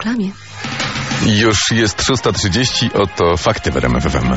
reklamie. Już jest 6:30, oto fakty w RMF FM.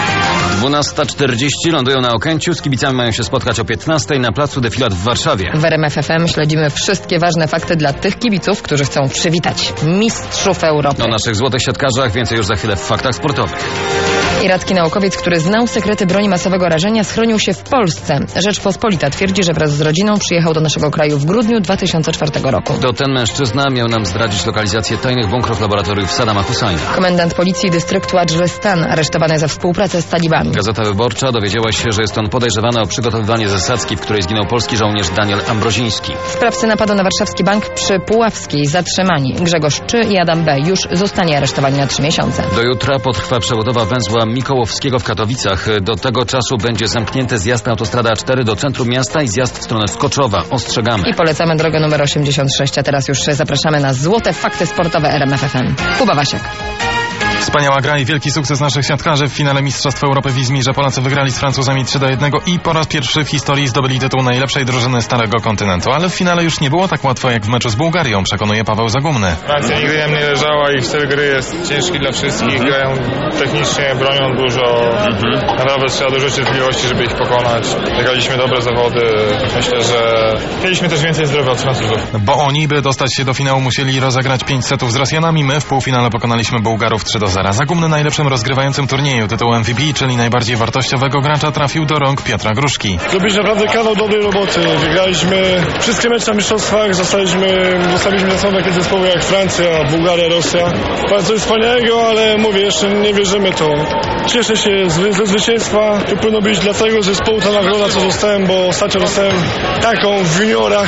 12:40 lądują na Okęciu. Z kibicami mają się spotkać o 15:00 na placu Defilat w Warszawie. W RMF FM śledzimy wszystkie ważne fakty dla tych kibiców, którzy chcą przywitać mistrzów Europy. O naszych złotych siatkarzach więcej już za chwilę w faktach sportowych. Iracki naukowiec, który znał sekrety broni masowego rażenia, schronił się w Polsce. Rzeczpospolita twierdzi, że wraz z rodziną przyjechał do naszego kraju w grudniu 2004 roku. To ten mężczyzna miał nam zdradzić lokalizację tajnych bunkrów laboratoriów Saddama Husajna. Komendant policji dystryktu Adżristan, aresztowany za współpracę z talibami. Gazeta Wyborcza dowiedziała się, że jest on podejrzewany o przygotowywanie zasadzki, w której zginął polski żołnierz Daniel Ambroziński. Sprawcy napadu na warszawski bank przy Puławskiej zatrzymani. Grzegorz Czy i Adam B. już zostanie aresztowani na 3 miesiące. Do jutra potrwa przebudowa węzła Mikołowskiego w Katowicach. Do tego czasu będzie zamknięty zjazd na autostradę A4 do centrum miasta i zjazd w stronę Skoczowa. Ostrzegamy. I polecamy drogę numer 86, a teraz już zapraszamy na złote fakty sportowe RMF FM. Kuba Wasiek. Wspaniała gra i wielki sukces naszych siatkarzy. W finale Mistrzostw Europy w Izmirze Polacy wygrali z Francuzami 3-1 i po raz pierwszy w historii zdobyli tytuł najlepszej drużyny Starego Kontynentu. Ale w finale już nie było tak łatwo jak w meczu z Bułgarią, przekonuje Paweł Zagumny. Francja nigdy nam nie leżała, ich styl gry jest ciężki dla wszystkich, grają technicznie, bronią dużo. Naprawdę trzeba dużo cierpliwości, żeby ich pokonać. Zagraliśmy dobre zawody. Myślę, że mieliśmy też więcej zdrowia od Francuzów. Bo oni, by dostać się do finału, musieli rozegrać 5 setów z Rosjanami. My w półfinale pokonaliśmy Bułgarów 3-0. Zagumny najlepszym rozgrywającym turnieju. Tytuł MVP, czyli najbardziej wartościowego gracza, trafił do rąk Piotra Gruszki. Zrobiliśmy naprawdę kawał dobrej roboty. Wygraliśmy wszystkie mecze na mistrzostwach, zostaliśmy za sobą takie zespoły jak Francja, Bułgaria, Rosja. Coś wspaniałego, ale mówię, jeszcze nie wierzymy to. Cieszę się ze zwycięstwa. To powinno być dla całego zespołu ta nagroda, co dostałem, bo ostatnio dostałem taką w juniorach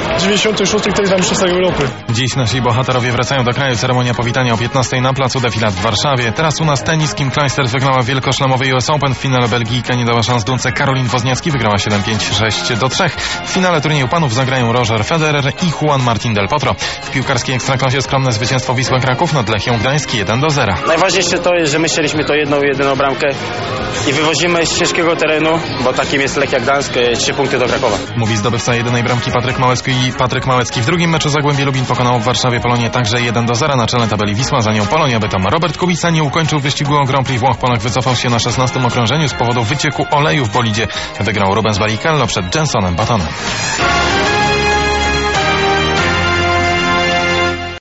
96. tej mistrzostwach Europy. Dziś nasi bohaterowie wracają do kraju. Ceremonia powitania o 15:00 na placu Defilat w Warszawie. Teraz u nas tenis. Kim Clijsters wygrała wielkoszlemowy US Open. W finale Belgijka nie dała szans Dunce. Karolin Wozniacki wygrała 7-5, 6-3. W finale turnieju panów zagrają Roger Federer i Juan Martín del Potro. W piłkarskiej ekstraklasie skromne zwycięstwo Wisły Kraków nad Lechią Gdańsk 1-0. Najważniejsze to jest, że my strzeliliśmy to jedyną bramkę i wywozimy z ciężkiego terenu, bo takim jest Lechia Gdańsk, 3 punkty do Krakowa. Mówi zdobywca jedynej bramki Patryk Małecki. W drugim meczu Zagłębie Lubin pokonało w Warszawie Polonię także 1-0. Na czele tabeli Wisła, za nią Polonia Bytom. Robert Kubica nie ukończył wyścigu o Grand Prix Włoch. Polak wycofał się na 16. okrążeniu z powodu wycieku oleju w bolidzie. Wygrał Rubens Barrichello przed Jensonem Buttonem.